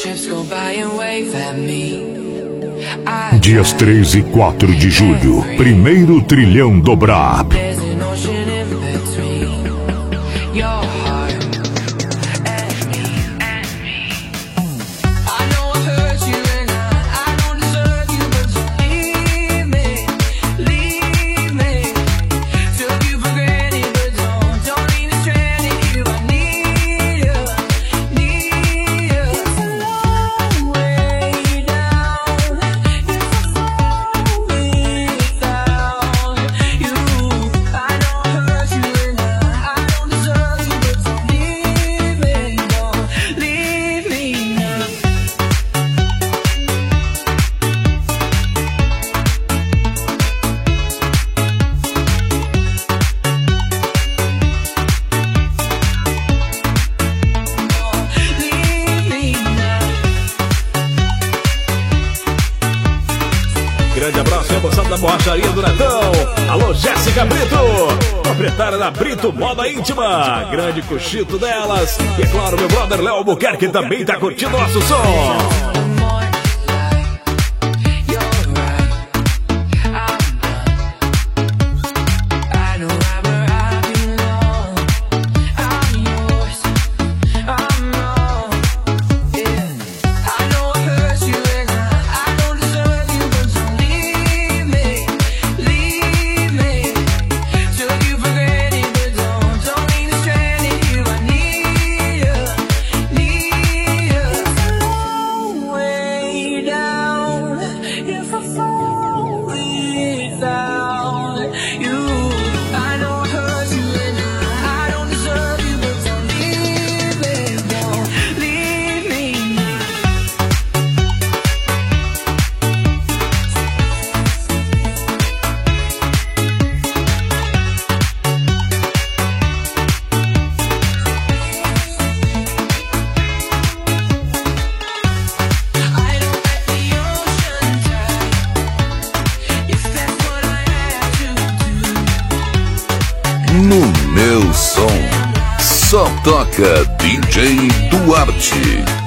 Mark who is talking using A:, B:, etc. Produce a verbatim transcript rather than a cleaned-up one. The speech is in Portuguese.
A: Dias três e quatro de julho, primeiro trilhão do Brab.
B: Grande abraço, moçada da borracharia do Netão. Alô, Jéssica Brito, proprietária da Brito Moda Íntima. Grande cochito delas. E é claro, meu brother Léo Albuquerque também tá curtindo o nosso som.
C: No meu som, só toca D J Duarte.